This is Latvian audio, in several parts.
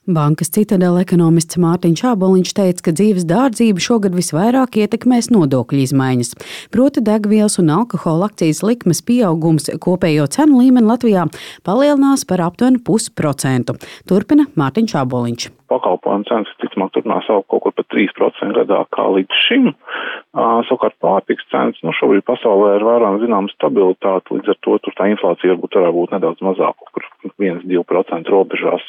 Bankas Citadele ekonomists Mārtiņš Āboliņš teica, ka dzīves dārdzību šogad visvairāk ietekmēs nodokļu izmaiņas. Proti degvielas un alkohola akcijas likmes pieaugums kopējo cenu līmeni Latvijā palielinās par aptuveni 0,5%. Turpina Mārtiņš Āboliņš. Pakalpojumu cenas ticamāk turpinās augt kaut kur par 3% gadā kā līdz šim. Savukārt pārtikas cenas, šobrīd pasaulē ir vērojama zināma stabilitāte, līdz ar to tur tā inflācija varētu būt nedaudz mazāka, kur 1–2% robežās.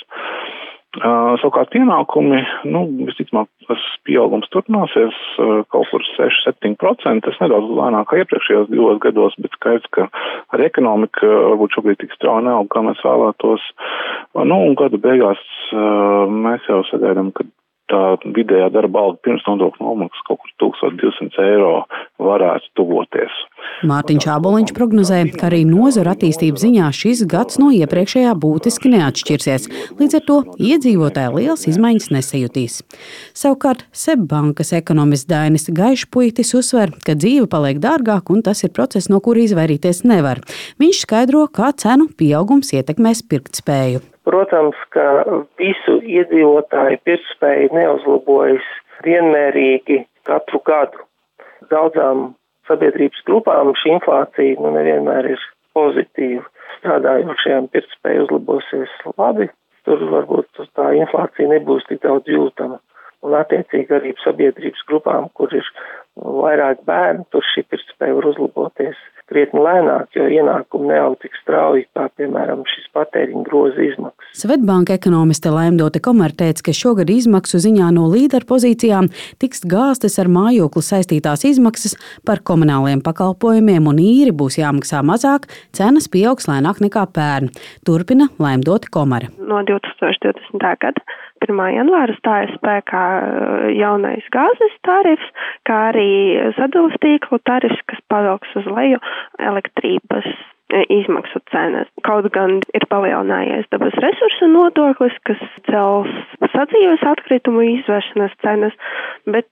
Savukārt ienākumi, visticamāk, tas pieaugums turpināsies kaut kur 6–7%, tas nedaudz lēnāk kā iepriekšējos 2 gados, bet skaidrs, ka ar ekonomiku varbūt šobrīd tik strauji neaug, kā mēs vēlētos. Un gada beigās mēs jau sagaidām, ka tā vidējā darba alga pirms nodokļu nomaksas kaut kur 1200 eiro varētu tuvoties. Mārtiņš Āboliņš prognozē, ka arī nozaru attīstības ziņā šis gads no iepriekšējā būtiski neatšķirsies. Līdz ar to iedzīvotāji liels izmaiņas nesajutīs. Savukārt SEB bankas ekonomists Dainis Gaišpuitis uzsver, ka dzīve paliek dārgāk un tas ir process, no kura izvairīties nevar. Viņš skaidro, kā cenu pieaugums ietekmēs pirktspēju. Protams, ka visu iedzīvotāju pirktspēja neuzlabojas vienmērīgi katru gadu. Daudzām sabiedrības grupām šī inflācija nevienmēr ir pozitīva. Strādājošajām pirktspēja uzlabosies labi, tur varbūt tā inflācija nebūs tik daudz jūtama. Un attiecīgi arī sabiedrības grupām, kur ir vairāk bērnu, tur šī pirktspēja var uzlaboties krietni lēnāk, jo ienākumi neaug tik strauji, kā, piemēram, šis patēriņa groza izmaksas. Svetbanka ekonomiste Laimdote Komara teica, ka šogad izmaksu ziņā no līderu pozīcijām tiks gāztas ar mājokli saistītās izmaksas, par komunāliem pakalpojumiem un īri būs jāmaksā mazāk, cenas pieaugs lēnāk nekā pērn. Turpina Laimdote Komara. No 2020. gada 1. janvāra stājas spēkā jaunais gāzes tarifs, kā arī sadales tīklu tarifs, kas pavilks uz leju elektrības izmaksu cenas. Kaut gan ir palielinājies dabas resursu nodoklis, kas cels sadzīves atkritumu izvešanas cenas, bet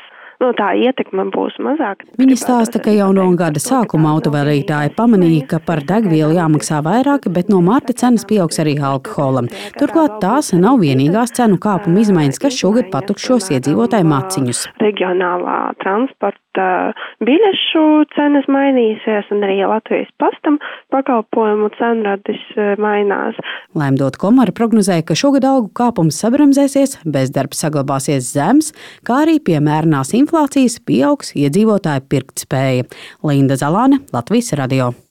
tā ietekme būs mazāka. Viņa stāsta, ka jau no gada sākuma autovadītāji pamanīja, ka par degvielu jāmaksā vairāk, bet no marta cenas pieaugs arī alkoholam. Turklāt tās nav vienīgās cenu kāpuma izmaiņas, kas šogad patukšos iedzīvotāju maciņus. Regionālā transporta biļešu cenas mainīsies un arī Latvijas pastam pakalpojumu cenradis mainās. Laimdote Komara prognozēja, ka šogad algu kāpums sabremzēsies, bezdarbs saglabāsies zems, kā arī piemērinās inflācijas pieaugs iedzīvotāju pirktspēja. Linda Zalāne, Latvijas radio.